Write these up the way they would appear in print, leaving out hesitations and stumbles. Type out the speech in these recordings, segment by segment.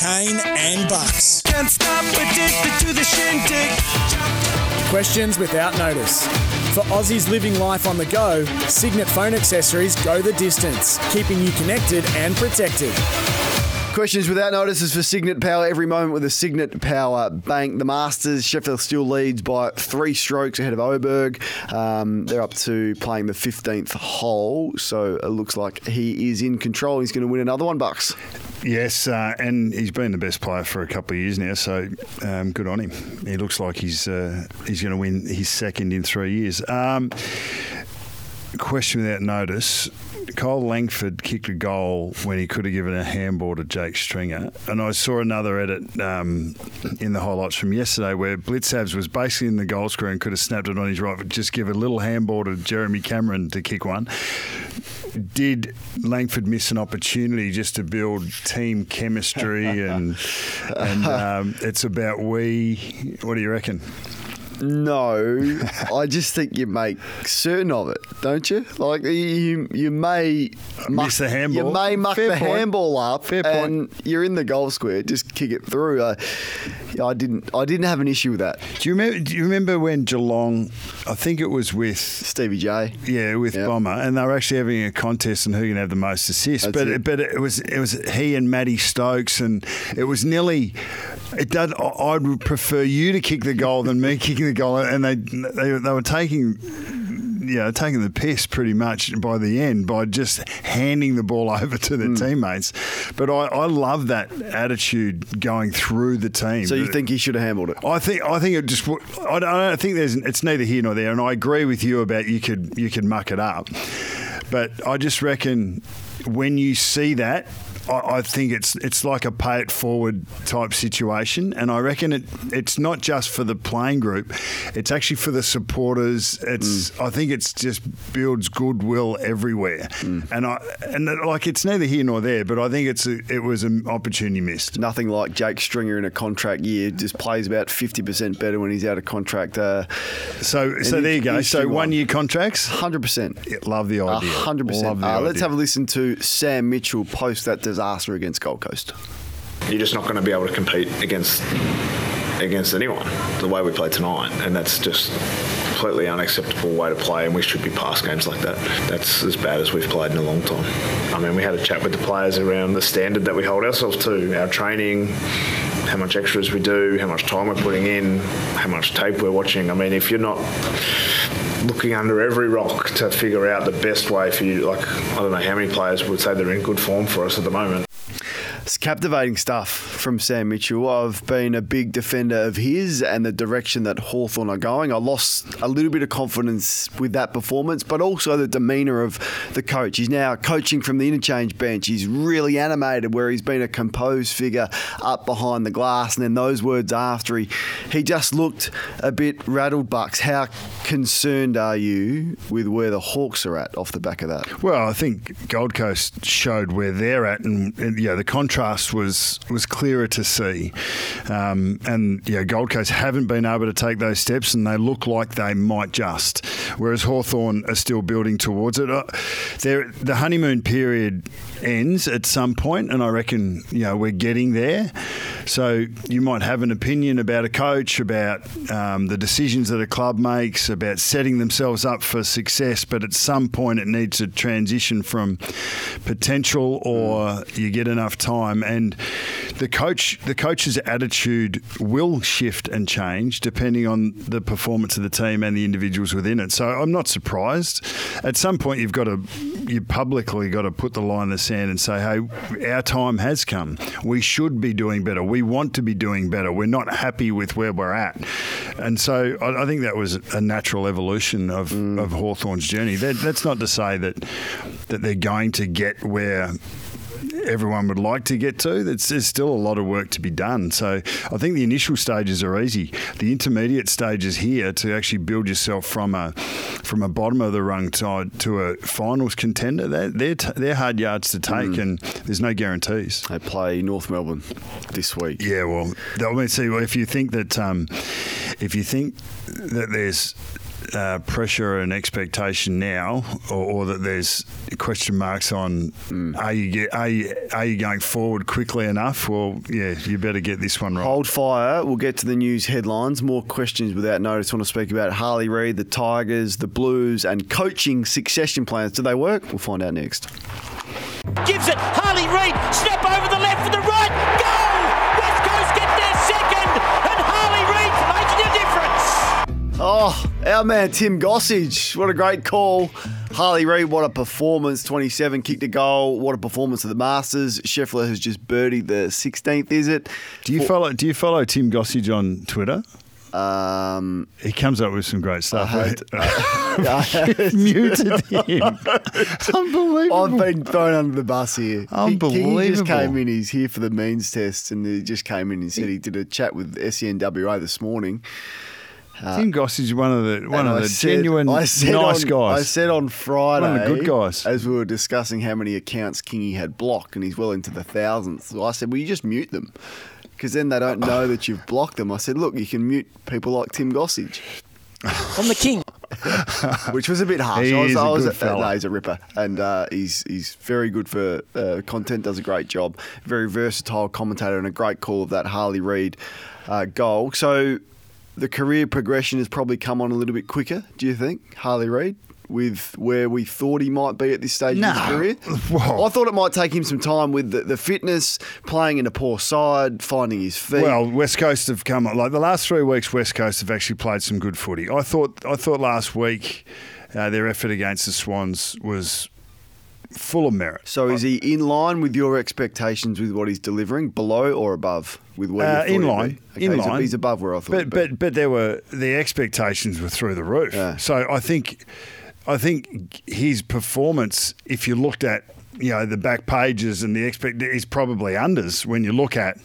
Kane and Bucks. Can't stop, addicted to the shindig. Questions without notice. For Aussies living life on the go, Signet phone accessories go the distance, keeping you connected and protected. Questions without notice is for Signet Power every moment with a Signet Power bank. The Masters, Sheffield still leads by 3 strokes ahead of Oberg. They're up to playing the 15th hole, so it looks like he is in control. He's going to win another one, Bucks. Yes, and he's been the best player for a couple of years now, so good on him. He looks like he's going to win his second in 3 years. Question without notice. Kyle Langford kicked a goal when he could have given a handball to Jake Stringer. And I saw another edit in the highlights from yesterday where Blitzabs was basically in the goal square and could have snapped it on his right, but just give a little handball to Jeremy Cameron to kick one. Did Langford miss an opportunity just to build team chemistry and it's about we? What do you reckon? No, I just think you make certain of it, don't you? Like you may miss the handball. You may muck Fair the point. handball up, Fair and point. you're in the goal square. Just kick it through. I didn't have an issue with that. Do you remember when Geelong? I think it was with Stevie J. Yeah, with Bomber, and they were actually having a contest on who can have the most assists. But it was he and Matty Stokes, and it was nearly. I would prefer you to kick the goal than me kicking the goal, and they were taking the piss pretty much by the end by just handing the ball over to their teammates. But I love that attitude going through the team. So you think he should have handled it? I think it just. I don't think it's neither here nor there, and I agree with you about you could muck it up, but I just reckon when you see that. I think it's like a pay it forward type situation, and I reckon it's not just for the playing group; it's actually for the supporters. I think it's just builds goodwill everywhere, and it's neither here nor there. But I think it was an opportunity missed. Nothing like Jake Stringer in a contract year. Just plays about 50% better when he's out of contract. So there you go. So 1 year contracts, 100%. Love the idea. 100%. Let's have a listen to Sam Mitchell post that disaster against Gold Coast. You're just not going to be able to compete against anyone the way we played tonight, and that's just completely unacceptable way to play, and we should be past games like that. That's as bad as we've played in a long time. I mean, we had a chat with the players around the standard that we hold ourselves to, our training, how much extras we do, how much time we're putting in, how much tape we're watching. I mean, if you're not looking under every rock to figure out the best way for you, like, I don't know how many players would say they're in good form for us at the moment. It's captivating stuff from Sam Mitchell. I've been a big defender of his and the direction that Hawthorn are going. I lost a little bit of confidence with that performance, but also the demeanour of the coach. He's now coaching from the interchange bench. He's really animated, where he's been a composed figure up behind the glass, and then those words after he just looked a bit rattled. Bucks, how concerned are you with where the Hawks are at off the back of that? Well, I think Gold Coast showed where they're at, and the contrast was clearer to see. Gold Coast haven't been able to take those steps, and they look like they might just. Whereas Hawthorn are still building towards it. The honeymoon period ends at some point, and I reckon we're getting there. So you might have an opinion about a coach, about the decisions that a club makes, about setting themselves up for success, but at some point it needs to transition from potential, or you get enough time. And the coach's attitude will shift and change depending on the performance of the team and the individuals within it. So I'm not surprised. At some point you publicly got to put the line in the sand and say, hey, our time has come. We should be doing better. We want to be doing better. We're not happy with where we're at. And so I think that was a natural evolution of Hawthorn's journey. That's not to say that they're going to get where everyone would like to get to. There's still a lot of work to be done. So I think the initial stages are easy. The intermediate stages here to actually build yourself from a bottom of the rung to a finals contender, they're hard yards to take, and there's no guarantees. They play North Melbourne this week. Yeah, well, if you think that there's pressure and expectation now, or that there's question marks on are you going forward quickly enough? Well, yeah, you better get this one right. Hold fire. We'll get to the news headlines. More questions without notice. I want to speak about Harley Reid, the Tigers, the Blues, and coaching succession plans. Do they work? We'll find out next. Gives it. Harley Reid. Snap over the left for the right. Goal! West Coast get their second. And Harley Reid's making a difference. Oh, our man Tim Gossage. What a great call. Harley Reid, what a performance. 27, kicked a goal. What a performance at the Masters. Scheffler has just birdied the 16th, is it? Do you follow Tim Gossage on Twitter? He comes up with some great stuff. Muted him. Unbelievable. I've been thrown under the bus here. Unbelievable. He just came in. He's here for the means test, and he just came in and said he did a chat with SENWA this morning. Tim Gossage is one of the genuine nice guys. I said on Friday, one of the good guys, as we were discussing how many accounts Kingy had blocked, and he's well into the thousands. So I said, well, you just mute them, because then they don't know that you've blocked them. I said, look, you can mute people like Tim Gossage. I'm the king. Which was a bit harsh. He's a ripper, and he's very good for content. Does a great job. Very versatile commentator, and a great call of that Harley Reid goal. So the career progression has probably come on a little bit quicker. Do you think, Harley Reid, with where we thought he might be at this stage of his career? Whoa. I thought it might take him some time with the fitness, playing in a poor side, finding his feet. Well, West Coast have come like the last 3 weeks. West Coast have actually played some good footy. I thought last week their effort against the Swans was full of merit. So is he in line with your expectations with what he's delivering, below or above with where you in thought line? he'd be? In Okay, line. He's above where I thought. But the expectations were through the roof. Yeah. So I think his performance, if you looked at the back pages and the is probably unders when you look at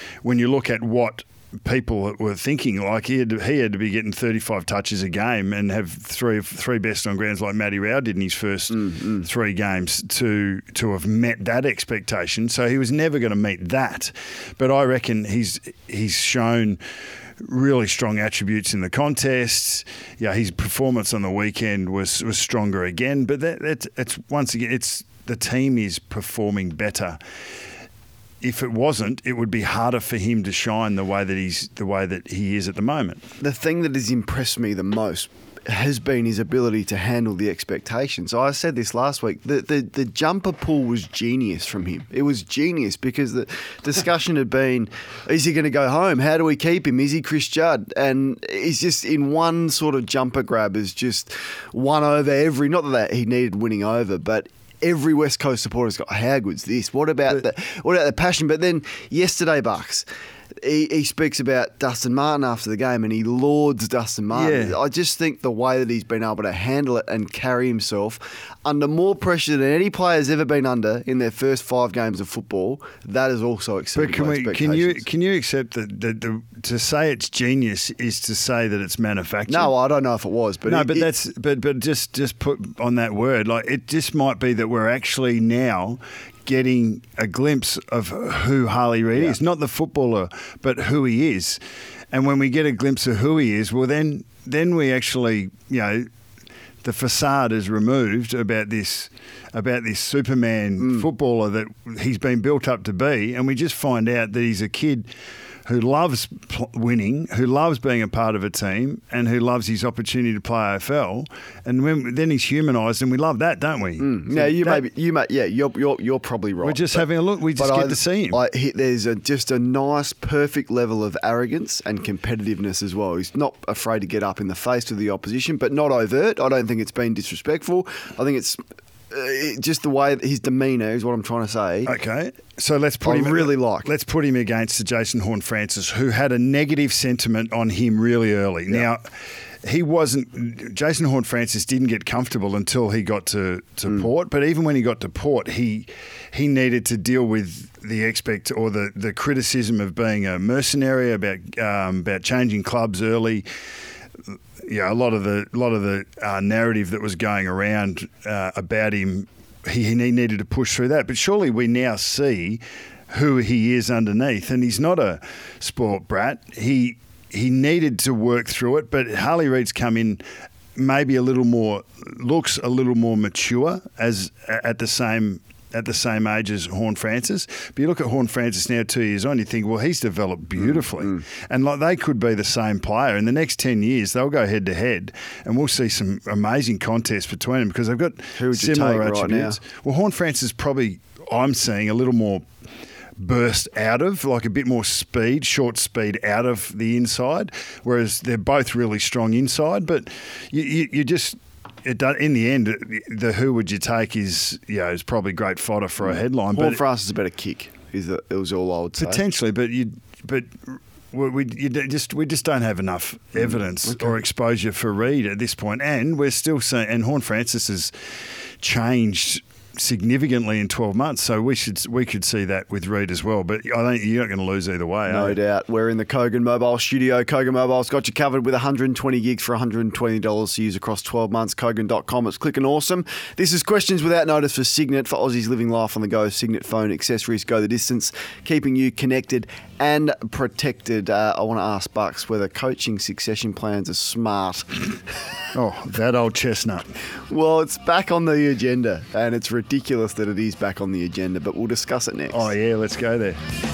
what people were thinking. Like he had to be getting 35 touches a game and have three best on grounds like Matty Rao did in his first 3 games to have met that expectation. So he was never going to meet that. But I reckon he's shown really strong attributes in the contests. Yeah, his performance on the weekend was stronger again. But it's once again, the team is performing better. If it wasn't, it would be harder for him to shine the way that he is at the moment. The thing that has impressed me the most has been his ability to handle the expectations. I said this last week. The jumper pull was genius from him. It was genius because the discussion had been, is he going to go home? How do we keep him? Is he Chris Judd? And he's just in one sort of jumper grab has just won over every, not that he needed winning over, but every West Coast supporter's got, how good's this? What about the passion? But then yesterday, Bucks, he speaks about Dustin Martin after the game and he lauds Dustin Martin. Yeah. I just think the way that he's been able to handle it and carry himself under more pressure than any player's ever been under in their first 5 games of football, that is also exceeded my expectations. Can you accept that to say it's genius is to say that it's manufactured? No, I don't know if it was, but but just put on that word, like it just might be that we're actually now getting a glimpse of who Harley Reid is, not the footballer, but who he is. And when we get a glimpse of who he is, well, then we actually, the facade is removed about this Superman footballer that he's been built up to be, and we just find out that he's a kid who loves winning, who loves being a part of a team, and who loves his opportunity to play AFL. And then he's humanised, and we love that, don't we? You're probably right. We're just having a look. We just get to see him. There's just a nice, perfect level of arrogance and competitiveness as well. He's not afraid to get up in the face of the opposition, but not overt. I don't think it's been disrespectful. I think it's just the way his demeanour is what I'm trying to say. Okay, so let's put him against the Jason Horne-Francis, who had a negative sentiment on him really early. Yeah. Now, Jason Horne-Francis didn't get comfortable until he got to Port, but even when he got to Port, he needed to deal with the criticism of being a mercenary, about changing clubs early. Yeah, a lot of the narrative that was going around about him, he needed to push through that. But surely we now see who he is underneath, and he's not a sport brat. He needed to work through it, but Harley Reid's come in maybe looks a little more mature as at the same age as Horn Francis. But you look at Horn Francis now, 2 years on, you think, well, he's developed beautifully. And like they could be the same player. In the next 10 years, they'll go head to head and we'll see some amazing contests between them because they've got similar attributes. Right, well, Horn Francis probably, I'm seeing a little more burst out of, like a bit more speed, short speed out of the inside, whereas they're both really strong inside. But you just... in the end, the who would you take is probably great fodder for a headline. Horn Francis is a better kick. It was all I would say. Potentially, but we just don't have enough evidence or exposure for Reid at this point, and we're still seeing. And Horn Francis has changed significantly in 12 months, so we could see that with Reid as well. But I think you're not going to lose either way. No doubt. We're in the Kogan Mobile studio. Kogan Mobile's got you covered with 120 gigs for $120 to use across 12 months. Kogan.com. It's clicking awesome. This is Questions Without Notice for Signet, for Aussies living life on the go. Signet phone accessories go the distance, keeping you connected and protected. I want to ask Bucks whether coaching succession plans are smart. Oh, that old chestnut. Well, it's back on the agenda, and it's ridiculous that it is back on the agenda, but we'll discuss it next. Oh, yeah, let's go there.